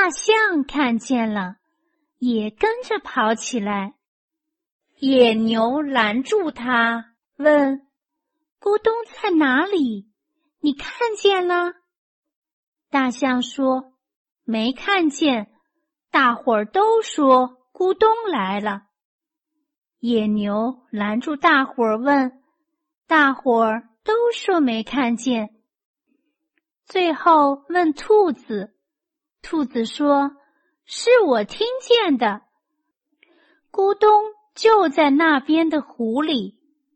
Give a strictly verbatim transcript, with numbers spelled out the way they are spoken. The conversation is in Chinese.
大象看见了，也跟着跑起来。野牛拦住它，问：咕咚在哪里？你看见了？大象说：没看见，大伙儿都说咕咚来了。野牛拦住大伙儿问：大伙儿都说没看见。最后问兔子，兔子说：是我听见的，咕咚就在那边的湖里。